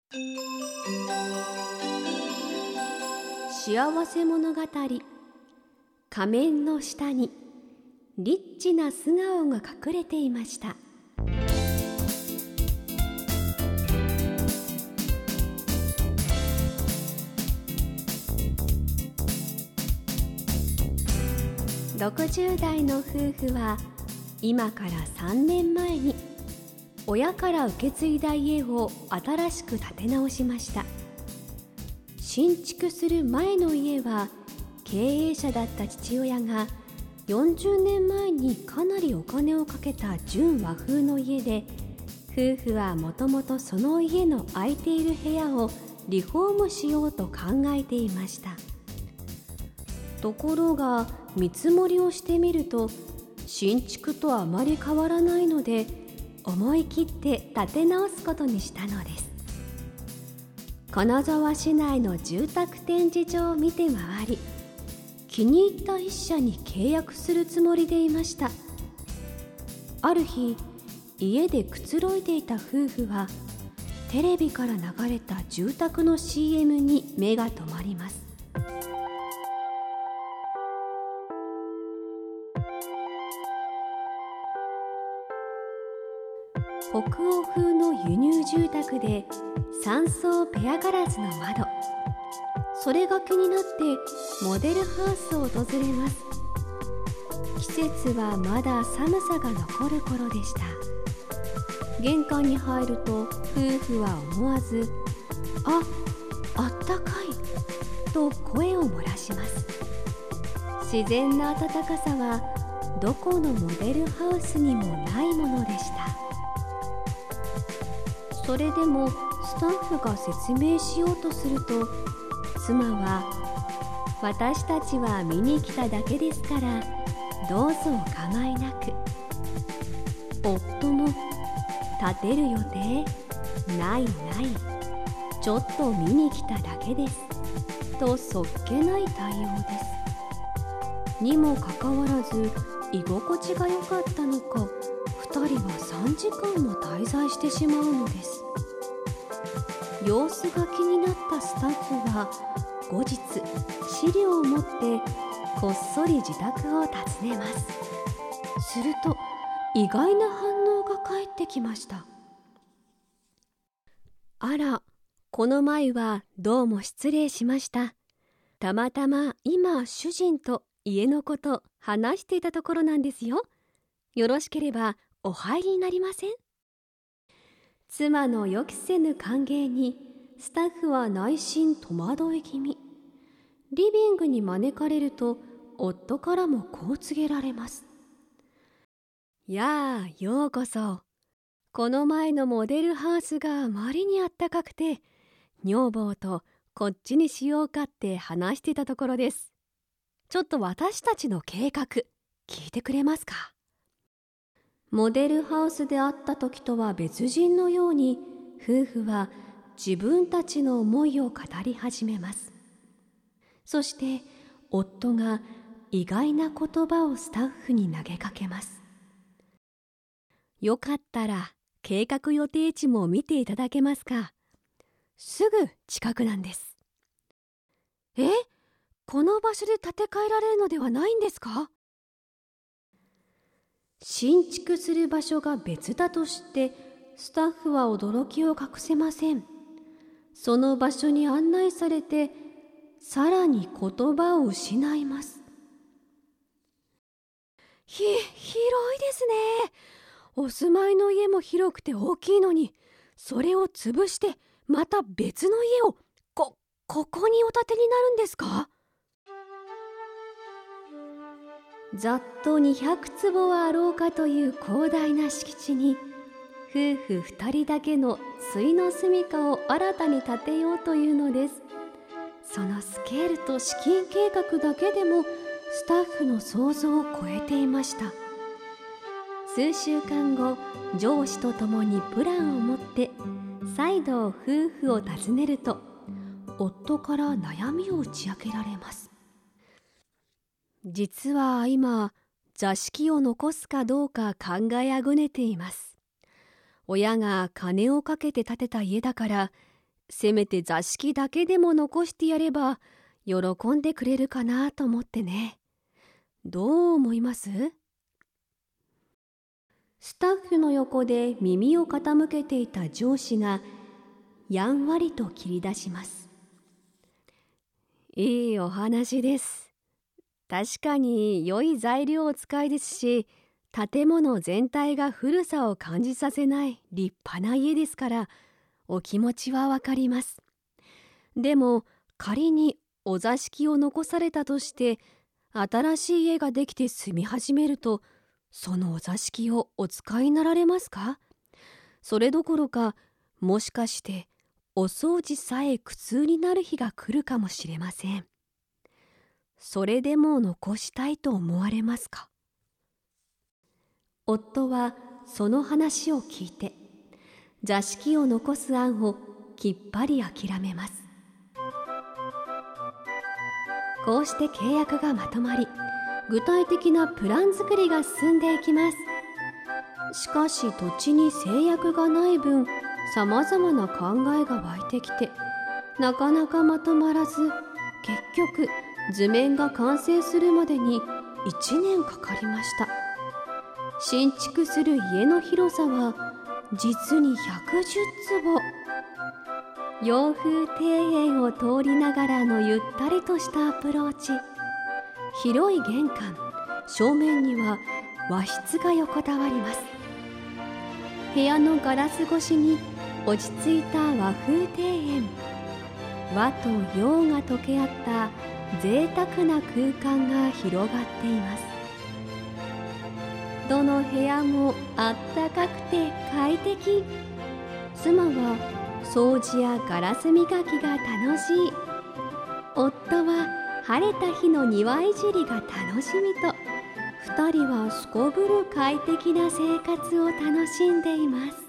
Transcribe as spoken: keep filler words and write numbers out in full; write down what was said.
幸せ物語。仮面の下にリッチな素顔が隠れていました。ろくじゅう代の夫婦は今からさんねんまえに親から受け継いだ家を新しく建て直しました。新築する前の家は経営者だった父親がよんじゅうねんまえにかなりお金をかけた純和風の家で、夫婦はもともとその家の空いている部屋をリフォームしようと考えていました。ところが見積もりをしてみると新築とあまり変わらないので、思い切って建て直すことにしたのです。金沢市内の住宅展示場を見て回り、気に入った一社に契約するつもりでいました。ある日、家でくつろいでいた夫婦はテレビから流れた住宅の シーエム に目が留まります。北欧風の輸入住宅でさん層ペアガラスの窓、それが気になってモデルハウスを訪れます。季節はまだ寒さが残る頃でした。玄関に入ると夫婦は思わず「あ、あったかい」と声を漏らします。自然な暖かさはどこのモデルハウスにもないものでした。それでもスタッフが説明しようとすると、妻は「私たちは見に来ただけですからどうぞお構いなく」、夫も「建てる予定？ないない、ちょっと見に来ただけです」とそっけない対応です。にもかかわらず居心地が良かったのか、ふたりはさんじかんも滞在してしまうのです。様子が気になったスタッフは後日資料を持ってこっそり自宅を訪ねます。すると意外な反応が返ってきました。あら、この前はどうも失礼しました。たまたま今主人と家のこと話していたところなんですよ。よろしければお入りになりません？妻の予期せぬ歓迎にスタッフは内心戸惑い気味。リビングに招かれると夫からもこう告げられます。やあ、ようこそ。この前のモデルハウスがあまりにあったかくて、女房とこっちにしようかって話していたところです。ちょっと私たちの計画聞いてくれますか？モデルハウスで会った時とは別人のように、夫婦は自分たちの思いを語り始めます。そして夫が意外な言葉をスタッフに投げかけます。よかったら計画予定地も見ていただけますか？すぐ近くなんです。え？この場所で建て替えられるのではないんですか？新築する場所が別だと知ってスタッフは驚きを隠せません。その場所に案内されてさらに言葉を失います。ひ、広いですね。お住まいの家も広くて大きいのに、それを潰してまた別の家をこ、ここにお建てになるんですか？ざっとにひゃくつぼはあろうかという広大な敷地に、夫婦ふたりだけの終の住処を新たに建てようというのです。そのスケールと資金計画だけでもスタッフの想像を超えていました。数週間後、上司と共にプランを持って再度夫婦を訪ねると、夫から悩みを打ち明けられます。実は今、座敷を残すかどうか考えあぐねています。親が金をかけて建てた家だから、 せめて座敷だけでも残してやれば喜んでくれるかなと思ってね。どう思います？スタッフの横で耳を傾けていた上司がやんわりと切り出します。いいお話です。確かに良い材料を使いですし、建物全体が古さを感じさせない立派な家ですから、お気持ちはわかります。でも仮にお座敷を残されたとして、新しい家ができて住み始めると、そのお座敷をお使いになられますか？それどころか、もしかしてお掃除さえ苦痛になる日が来るかもしれません。それでも残したいと思われますか？夫はその話を聞いて、座敷を残す案をきっぱり諦めます。こうして契約がまとまり、具体的なプラン作りが進んでいきます。しかし土地に制約がない分、さまざまな考えが湧いてきて、なかなかまとまらず、結局図面が完成するまでにいちねんかかりました。新築する家の広さは実にひゃくじゅっつぼ。洋風庭園を通りながらのゆったりとしたアプローチ。広い玄関、正面には和室が横たわります。部屋のガラス越しに落ち着いた和風庭園。和と洋が溶け合った贅沢な空間が広がっています。どの部屋もあったかくて快適。妻は掃除やガラス磨きが楽しい。夫は晴れた日の庭いじりが楽しみと、二人はすこぶる快適な生活を楽しんでいます。